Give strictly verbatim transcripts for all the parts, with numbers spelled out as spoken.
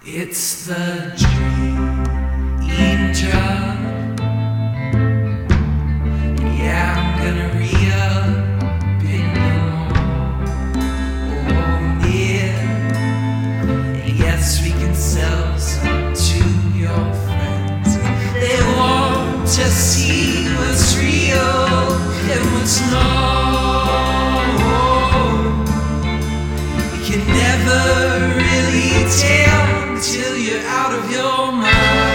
It's the dream job. Yeah, I'm gonna re-up in the mall. Oh, yeah. Yes, we can sell some to your friends. They want to see what's real and what's not. You can never really tell till you're out of your mind.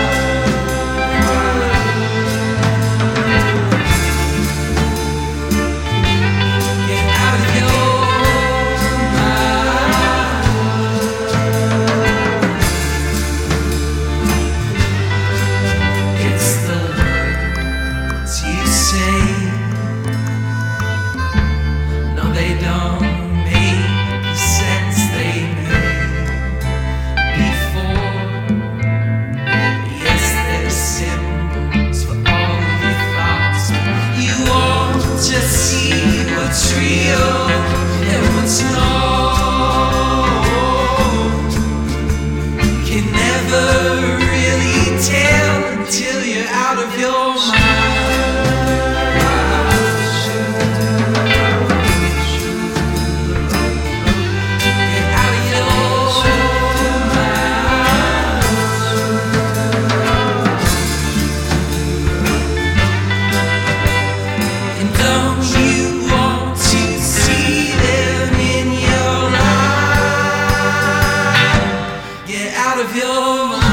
Get out of your mind. It's the words you say. No, they don't make the sense they made. Just see what's real and what's not. Can never really tell until you're out of your mind. Get out of your mind. And don't you want to see them in your life? Get out of your mind.